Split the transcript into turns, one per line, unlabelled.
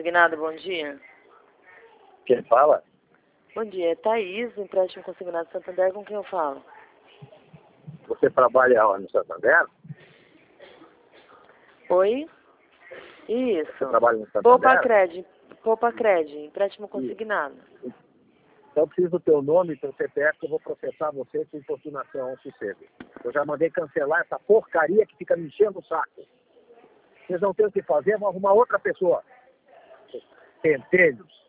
consignado, bom dia.
Quem fala?
Bom dia, é Thaís, empréstimo consignado Santander, com quem eu falo?
Você trabalha onde, no Santander?
Oi? Isso.
Você trabalha no Santander?
Poupa Cred, empréstimo consignado.
Então eu preciso do teu nome e teu CPF que eu vou processar você por importunação ao sossego. Eu já mandei cancelar essa porcaria que fica me enchendo o saco. Vocês não têm o que fazer, vão arrumar outra pessoa. Pentelhos.